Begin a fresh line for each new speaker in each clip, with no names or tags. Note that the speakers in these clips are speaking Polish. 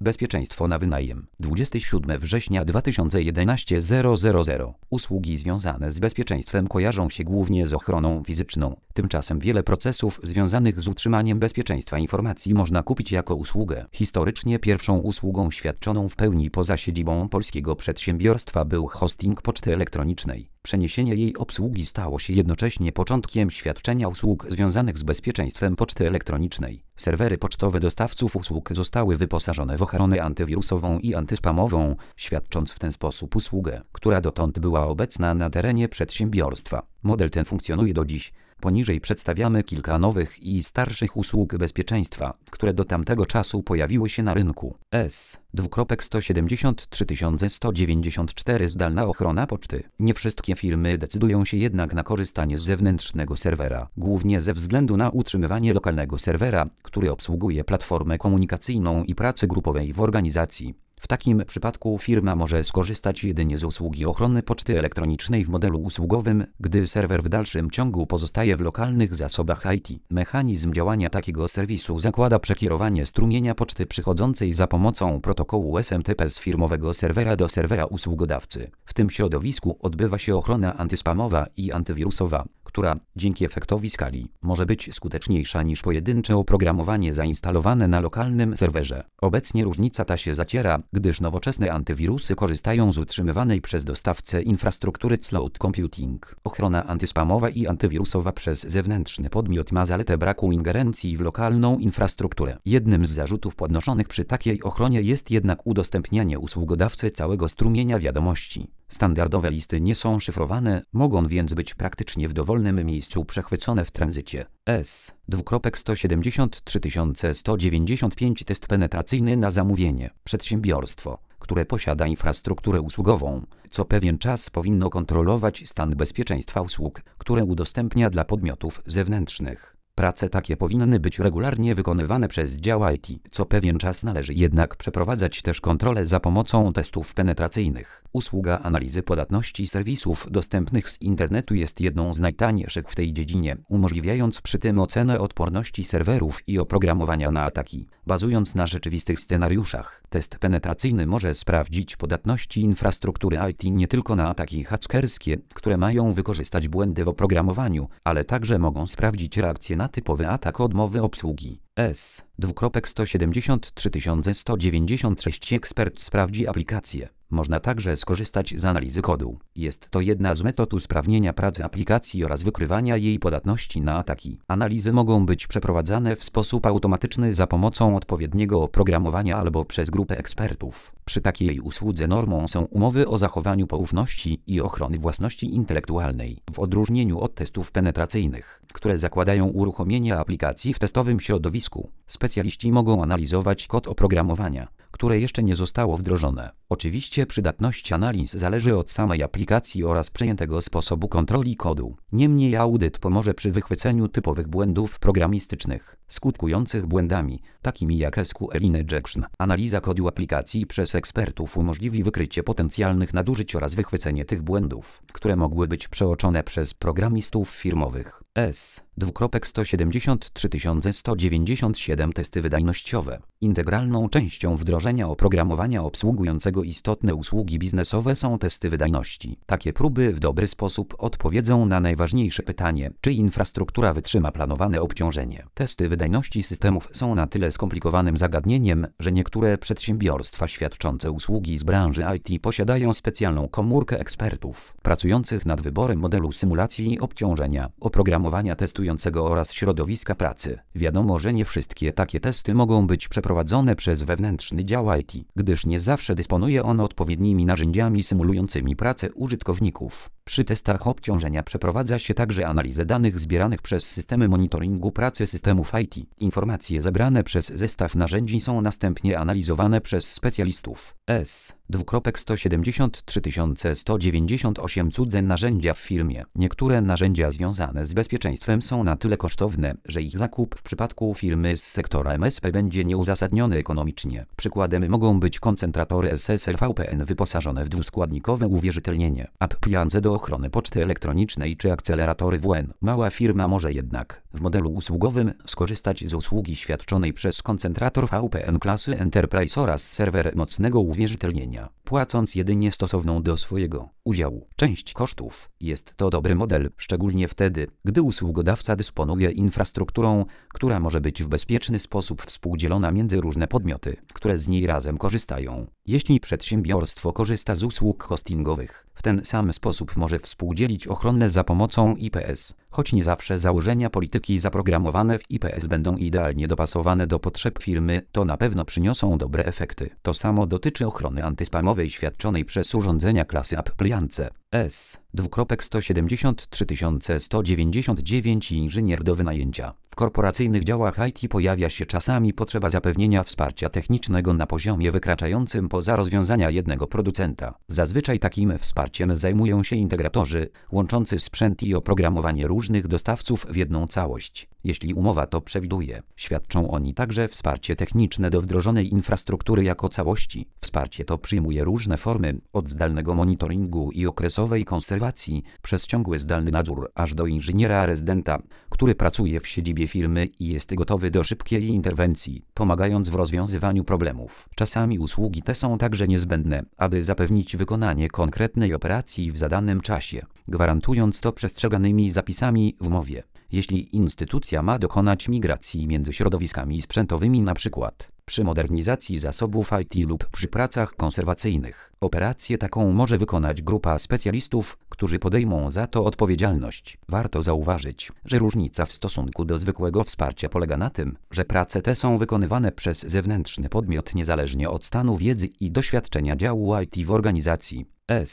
Bezpieczeństwo na wynajem. 27 września 2011 000. Usługi związane z bezpieczeństwem kojarzą się głównie z ochroną fizyczną. Tymczasem wiele procesów związanych z utrzymaniem bezpieczeństwa informacji można kupić jako usługę. Historycznie pierwszą usługą świadczoną w pełni poza siedzibą polskiego przedsiębiorstwa był hosting poczty elektronicznej. Przeniesienie jej obsługi stało się jednocześnie początkiem świadczenia usług związanych z bezpieczeństwem poczty elektronicznej. Serwery pocztowe dostawców usług zostały wyposażone w ochronę antywirusową i antyspamową, świadcząc w ten sposób usługę, która dotąd była obecna na terenie przedsiębiorstwa. Model ten funkcjonuje do dziś. Poniżej przedstawiamy kilka nowych i starszych usług bezpieczeństwa, które do tamtego czasu pojawiły się na rynku. S.173194 Zdalna ochrona poczty. Nie wszystkie firmy decydują się jednak na korzystanie z zewnętrznego serwera, głównie ze względu na utrzymywanie lokalnego serwera, który obsługuje platformę komunikacyjną i pracy grupowej w organizacji. W takim przypadku firma może skorzystać jedynie z usługi ochrony poczty elektronicznej w modelu usługowym, gdy serwer w dalszym ciągu pozostaje w lokalnych zasobach IT. Mechanizm działania takiego serwisu zakłada przekierowanie strumienia poczty przychodzącej za pomocą protokołu SMTP z firmowego serwera do serwera usługodawcy. W tym środowisku odbywa się ochrona antyspamowa i antywirusowa, która, dzięki efektowi skali, może być skuteczniejsza niż pojedyncze oprogramowanie zainstalowane na lokalnym serwerze. Obecnie różnica ta się zaciera, gdyż nowoczesne antywirusy korzystają z utrzymywanej przez dostawcę infrastruktury cloud computing. Ochrona antyspamowa i antywirusowa przez zewnętrzny podmiot ma zaletę braku ingerencji w lokalną infrastrukturę. Jednym z zarzutów podnoszonych przy takiej ochronie jest jednak udostępnianie usługodawcy całego strumienia wiadomości. Standardowe listy nie są szyfrowane, mogą więc być praktycznie w dowolnym miejscu przechwycone w tranzycie. S.173195 Test penetracyjny na zamówienie. Przedsiębiorstwo, które posiada infrastrukturę usługową, co pewien czas powinno kontrolować stan bezpieczeństwa usług, które udostępnia dla podmiotów zewnętrznych. Prace takie powinny być regularnie wykonywane przez dział IT. Co pewien czas należy jednak przeprowadzać też kontrolę za pomocą testów penetracyjnych. Usługa analizy podatności serwisów dostępnych z internetu jest jedną z najtańszych w tej dziedzinie, umożliwiając przy tym ocenę odporności serwerów i oprogramowania na ataki, bazując na rzeczywistych scenariuszach. Test penetracyjny może sprawdzić podatności infrastruktury IT nie tylko na ataki hakerskie, które mają wykorzystać błędy w oprogramowaniu, ale także mogą sprawdzić reakcję na typowy atak odmowy obsługi. S.173196 Ekspert sprawdzi aplikację. Można także skorzystać z analizy kodu. Jest to jedna z metod usprawnienia pracy aplikacji oraz wykrywania jej podatności na ataki. Analizy mogą być przeprowadzane w sposób automatyczny za pomocą odpowiedniego oprogramowania albo przez grupę ekspertów. Przy takiej usłudze normą są umowy o zachowaniu poufności i ochrony własności intelektualnej, w odróżnieniu od testów penetracyjnych, które zakładają uruchomienie aplikacji w testowym środowisku. Specjaliści mogą analizować kod oprogramowania, które jeszcze nie zostało wdrożone. Oczywiście przydatność analiz zależy od samej aplikacji oraz przyjętego sposobu kontroli kodu. Niemniej audyt pomoże przy wychwyceniu typowych błędów programistycznych, skutkujących błędami, takimi jak SQL injection. Analiza kodu aplikacji przez ekspertów umożliwi wykrycie potencjalnych nadużyć oraz wychwycenie tych błędów, które mogły być przeoczone przez programistów firmowych. S.173197 Testy wydajnościowe. Integralną częścią wdrożenia oprogramowania obsługującego istotne usługi biznesowe są testy wydajności. Takie próby w dobry sposób odpowiedzą na najważniejsze pytanie, czy infrastruktura wytrzyma planowane obciążenie. Testy wydajności systemów są na tyle skomplikowanym zagadnieniem, że niektóre przedsiębiorstwa świadczące usługi z branży IT posiadają specjalną komórkę ekspertów, pracujących nad wyborem modelu symulacji obciążenia, oprogramowania testującego oraz środowiska pracy. Wiadomo, że nie wszystkie takie testy mogą być przeprowadzone przez wewnętrzny dział IT, gdyż nie zawsze dysponuje on odpowiednimi narzędziami symulującymi pracę użytkowników. Przy testach obciążenia przeprowadza się także analizę danych zbieranych przez systemy monitoringu pracy systemów IT. Informacje zebrane przez zestaw narzędzi są następnie analizowane przez specjalistów. S.173198 Cudze narzędzia w firmie. Niektóre narzędzia związane z bezpieczeństwem są na tyle kosztowne, że ich zakup w przypadku firmy z sektora MSP będzie nieuzasadniony ekonomicznie. Przykładem mogą być koncentratory SSL VPN wyposażone w dwuskładnikowe uwierzytelnienie, appliance do do ochrony poczty elektronicznej czy akceleratory WN. Mała firma może jednak w modelu usługowym skorzystać z usługi świadczonej przez koncentrator VPN klasy Enterprise oraz serwer mocnego uwierzytelnienia, płacąc jedynie stosowną do swojego udziału część kosztów. Jest to dobry model, szczególnie wtedy, gdy usługodawca dysponuje infrastrukturą, która może być w bezpieczny sposób współdzielona między różne podmioty, które z niej razem korzystają. Jeśli przedsiębiorstwo korzysta z usług hostingowych, w ten sam sposób może współdzielić ochronę za pomocą IPS, choć nie zawsze założenia polityki zaprogramowane w IPS będą idealnie dopasowane do potrzeb firmy, to na pewno przyniosą dobre efekty. To samo dotyczy ochrony antyspamowej świadczonej przez urządzenia klasy Appliance S2373199 i inżynier do wynajęcia. W korporacyjnych działach IT pojawia się czasami potrzeba zapewnienia wsparcia technicznego na poziomie wykraczającym poza rozwiązania jednego producenta. Zazwyczaj takim wsparciem zajmują się integratorzy, łączący sprzęt i oprogramowanie różnych dostawców w jedną całość. Jeśli umowa to przewiduje, świadczą oni także wsparcie techniczne do wdrożonej infrastruktury jako całości. Wsparcie to przyjmuje różne formy, od zdalnego monitoringu i okresowej konserwacji, przez ciągły zdalny nadzór, aż do inżyniera rezydenta, który pracuje w siedzibie firmy i jest gotowy do szybkiej interwencji, pomagając w rozwiązywaniu problemów. Czasami usługi te są także niezbędne, aby zapewnić wykonanie konkretnej operacji w zadanym czasie, gwarantując to przestrzeganymi zapisami w umowie. Jeśli instytucja ma dokonać migracji między środowiskami sprzętowymi, np. przy modernizacji zasobów IT lub przy pracach konserwacyjnych, operację taką może wykonać grupa specjalistów, którzy podejmą za to odpowiedzialność. Warto zauważyć, że różnica w stosunku do zwykłego wsparcia polega na tym, że prace te są wykonywane przez zewnętrzny podmiot niezależnie od stanu wiedzy i doświadczenia działu IT w organizacji.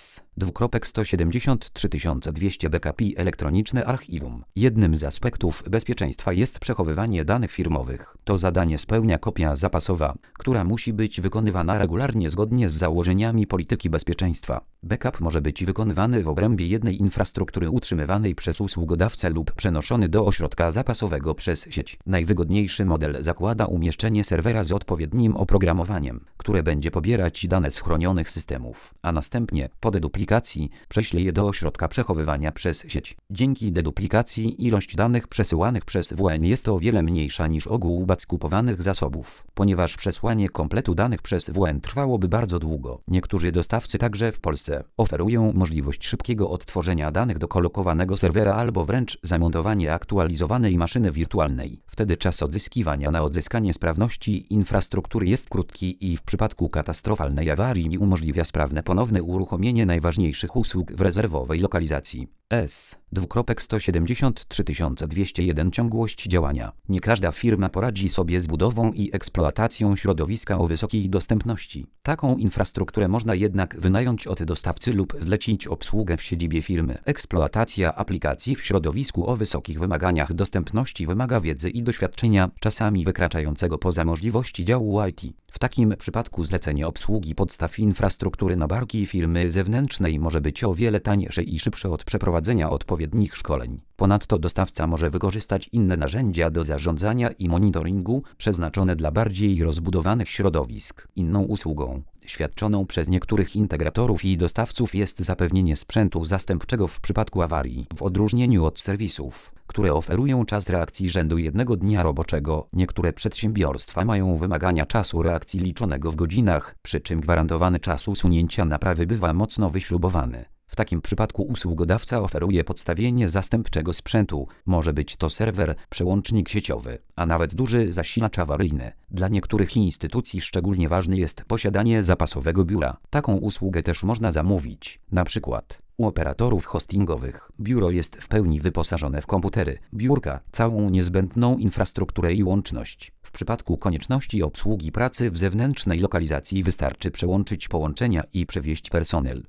S2173200 Backup i elektroniczne archiwum. Jednym z aspektów bezpieczeństwa jest przechowywanie danych firmowych. To zadanie spełnia kopia zapasowa, która musi być wykonywana regularnie zgodnie z założeniami polityki bezpieczeństwa. Backup może być wykonywany w obrębie jednej infrastruktury utrzymywanej przez usługodawcę lub przenoszony do ośrodka zapasowego przez sieć. Najwygodniejszy model zakłada umieszczenie serwera z odpowiednim oprogramowaniem, które będzie pobierać dane z chronionych systemów, a następnie po deduplikacji prześle je do ośrodka przechowywania przez sieć. Dzięki deduplikacji ilość danych przesyłanych przez WN jest o wiele mniejsza niż ogół skupowanych zasobów, ponieważ przesłanie kompletu danych przez WN trwałoby bardzo długo. Niektórzy dostawcy także w Polsce oferują możliwość szybkiego odtworzenia danych do kolokowanego serwera albo wręcz zamontowanie aktualizowanej maszyny wirtualnej. Wtedy czas odzyskiwania na odzyskanie sprawności infrastruktury jest krótki i w przypadku katastrofalnej awarii umożliwia sprawne ponowne uruchomienie najważniejszych usług w rezerwowej lokalizacji. S2173201 Ciągłość działania. Nie każda firma poradzi sobie z budową i eksploatacją środowiska o wysokiej dostępności. Taką infrastrukturę można jednak wynająć od dostawcy lub zlecić obsługę w siedzibie firmy. Eksploatacja aplikacji w środowisku o wysokich wymaganiach dostępności wymaga wiedzy i doświadczenia, czasami wykraczającego poza możliwości działu IT. W takim przypadku zlecenie obsługi podstaw infrastruktury na barki firmy zewnętrznej może być o wiele tańsze i szybsze od przeprowadzenia odpowiednich szkoleń. Ponadto dostawca może wykorzystać inne narzędzia do zarządzania i monitoringu przeznaczone dla bardziej rozbudowanych środowisk. Inną usługą świadczoną przez niektórych integratorów i dostawców jest zapewnienie sprzętu zastępczego w przypadku awarii. W odróżnieniu od serwisów, które oferują czas reakcji rzędu jednego dnia roboczego, niektóre przedsiębiorstwa mają wymagania czasu reakcji liczonego w godzinach, przy czym gwarantowany czas usunięcia naprawy bywa mocno wyśrubowany. W takim przypadku usługodawca oferuje podstawienie zastępczego sprzętu. Może być to serwer, przełącznik sieciowy, a nawet duży zasilacz awaryjny. Dla niektórych instytucji szczególnie ważne jest posiadanie zapasowego biura. Taką usługę też można zamówić, na przykład u operatorów hostingowych. Biuro jest w pełni wyposażone w komputery, biurka, całą niezbędną infrastrukturę i łączność. W przypadku konieczności obsługi pracy w zewnętrznej lokalizacji wystarczy przełączyć połączenia i przewieźć personel.